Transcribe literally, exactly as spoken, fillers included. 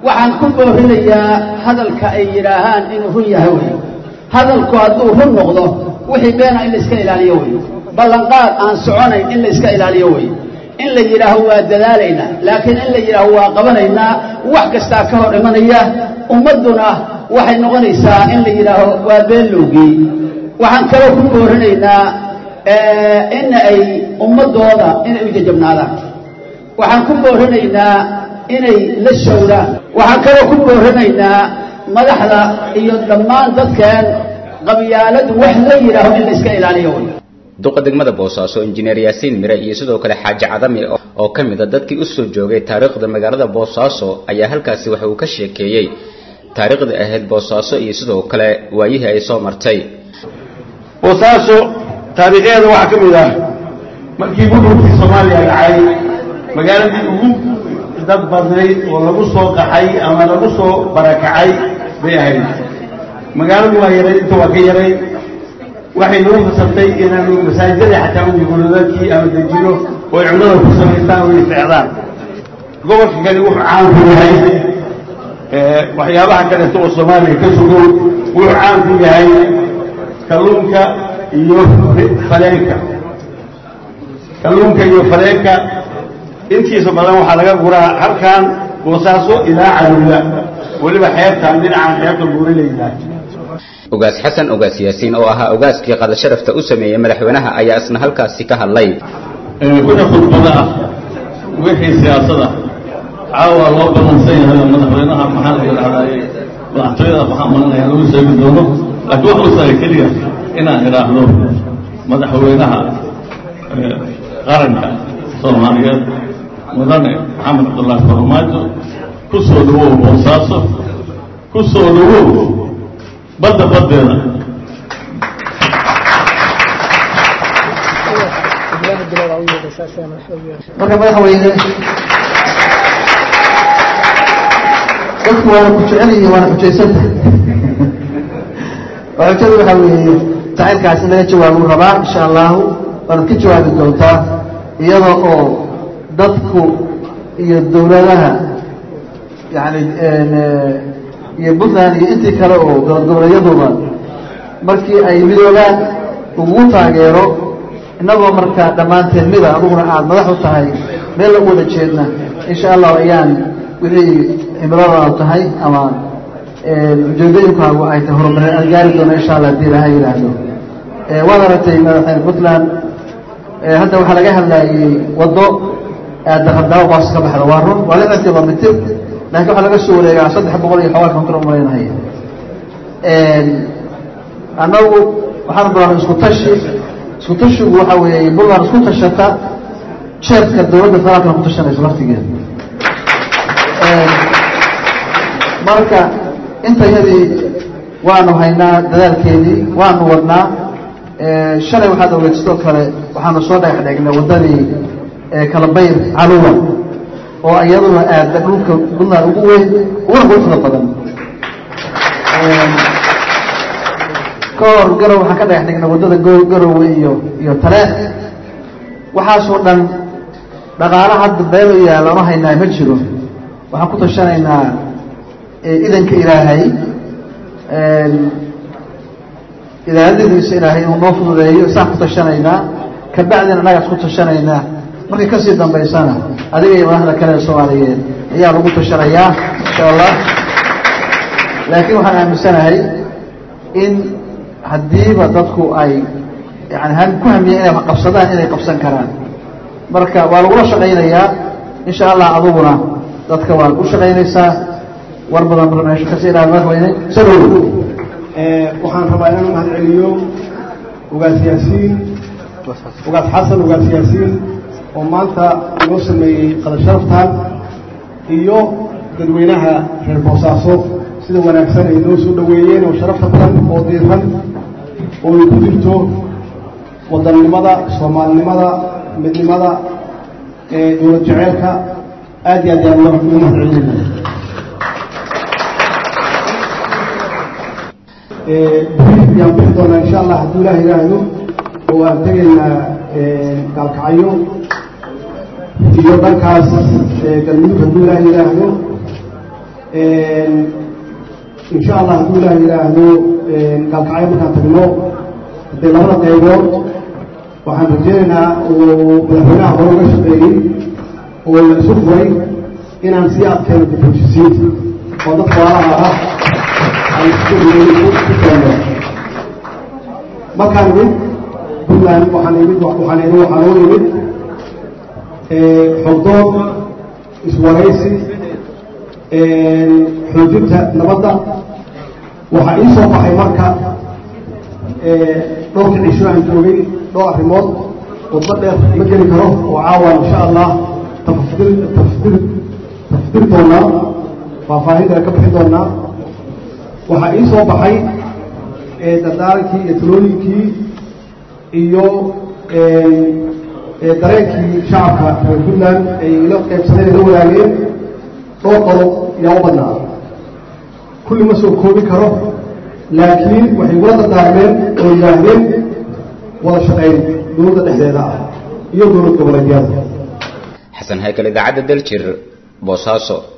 waxaan ku boorinayaa hadalka ay yiraahaan inuu run yahay hadalku hadduu run noqdo wixii beena in la iska ilaaliyo way ballanqaad aan soconayn in la iska ilaaliyo way in la yiraaho waa dadaalayna laakiin in la yiraaho waa qabanayna wax kasta ka hor imanaya ummaduna waxay noqonaysaa in la yiraaho waa been loogi waxaan kale ku boorinaynaa ee in ay ummadooda in ay jajabnaadaan waxaan ku boorinaynaa inay la shawraan waxaan kale ku boorinaynaa madaxda iyo dhammaan dadkan qabyaalad wax la yiraaho in la iska ilaaliyo way duqa degmada Boosaaso injineer Yaasiin Mire iyo sidoo kale Xaaji Cadami oo kamid ah dadkii u soo joogay taariikhda magaalada Boosaaso ayaa halkaasi waxa uu ka sheekeeyay taariikhda ahayd Boosaaso iyo sidoo kale waayihii ay soo martay Boosaaso taariikhdeeda waxa kamid ah markii burburkii Soomaaliya dhacay magaaladii ugu dad badnay oo lagu soo qaxay ama lagu soo barakacay bay ahayd magaaladu waa yaray inta waa ka yaray waxay loo fasirtay inaan masaajidda xataa ugu guuladkii ama dajiro oo cunada ku sameeyaan oo isticdaan gobolka kale wuxuu caan ku yahay ee waxyaabaha kale oo Soomaaliya ka sugo wuxuu caan ku yahay kalluunka iyo faleenka kalluunka iyo faleenka intiisa badan waxa laga guraa halkan Boosaaso ilaa Caluula waliba xeebtaan dhinaca xeebta buuraleyda Ugaas Xasan Ugaas Yaasiin oo ahaa ugaaskii qada sharafta u sameeyay madaxweynaha ayaa isna halkaasi ka hadlay ee kuna khudbada wixii siyaasadda caawa loo balansan yahay madaxweynaha maxaa la yiraahdaa madaxtooyada waxaa marnaya lagu sheegi doono laakiin waxa uu sameeyay kaliya inaan iraahdo madaxweynaha qaranka Soomaaliyeed mudane Maxamed Abdullaahi Farmaajo ku soo dhawow Boosaaso ku soo dhawow badda baddeeda marka madaxweyne dadku waa ku jecel yihiin waana xujaysantahay waxaa waxa weeye tacaylkaas in laga jawaabo rabaa insha allahu waad ka jawaabi doontaa iyadoo oo dadku iyo dowladaha yani iyo Puntland iyo intii kale oo goboleeyaduba markii ay midoobaan ugu taageero inagoo marka dhamaanteen mida aduguna aad madax u tahay meel la wada jeedna insha Allah ayaan wixii imrada tahay ama ujeedooyinkaagu ay tahay horumar aan gaari doono insha Allah hadii Ilaahay yiraahdo ee wada ratay madaxda Puntland ee hadda waxa laga hadlayay wado aad qadaw baas ka baxdo waa run wala inta mitir laakiin waxa laga soo wareegaa saddex boqol iyo xawaa konton u maraynahay ee anagu waxaan baraanay isku tashi isku tashigu waxa weeye bulan isku tashata shirka dawladda federaalka ku tashanayso waqtigeeda ee marka inta yadii waanu haynaa dadaalkeedii waanu wadnaa ee shalay waxa dawladda sidoo kale waxaanu soo dhaxdheegnay wadadii ee kala bayr caluwa oo iyaduna aad dhulka Puntland ugu weyn ugu quruxda badan ee koor garow waxa ka dhaxdhignay wadada garow iyo iyo taleex waxa soo dhan dhaqaalaha hadda beelo yaala ma haynaa ma jiro waxa ku tashanaynaa idanka Ilaahay ee ilaahadiisa Ilaahay uu noo fududeeyo sax ku tashanaynaa ka bacdina anaga isku tashanaynaa markii ka sii dambeysana adiga iyo madaxda kale Soomaaliyeed ayaa lagu tashanayaa insha Allah laakiin waxaan aaminsanahay in hadiiba dadku ay yani han ku hamiyeen inay qabsadaan inay qabsan karaan marka waa lagu shaqeynayaa insha Allah aduguna dadka waa u shaqeynaysaa war badan barnaamij ka sii raadnaa wayne saluul ee waxaan rabaa inaan mahad celiyo ugaas Yaasiin ugaas Xasan ugaas Yaasiin oo maanta inoo sameeyay qada sharaftan iyo dadweynaha reer Boosaaso sida wanaagsan ay noo soo dhaweeyeen oo sharafta badan oo diiran oo ay ku jirto wadannimada Soomaalinimada midnimada ee dowlad jaceelka aad iyo aad loo mahadcelinayo ee bixiyaan bixi doonaa insha Allah haddii Ilaahay yiraahdo oo aan tegaynaa ee galkacayo iyo dhankaas ee galmudug haddii Ilaahay yiraahdo إن شاء الله هدول إلى هدو قال كعيب كان تجنو بالأمر قيبون وعن رجالنا وبلغنا هروج الشقيين والسفري إن أنسياب كانت بروجسيت وضطوا على على السفري ما كان من بلان وحنيمد وحنيمد وحنيمد حضور إسواريسي حجتها نبضة وحقيقة وحي مركة نوك العشرة عن جوبين نوع ريموت وتبدأ مجري كروه وعاون إن شاء الله تفضل تفضل تفضل دونا وفاهد ركب دونا وحقيقة وحي تداركي يتلونيكي إيو دريكي شعبك كلنا إلى قيبسنة الأولانيين طوطروا يومنا كل ما سوى كوبي كروه لكن وحي ولد الدارمين ويجاهدين ولا شقين دولة الإحداثاء يو دولة قبل الجهاز حسن هيكل إذاعة دلشر بوساسو.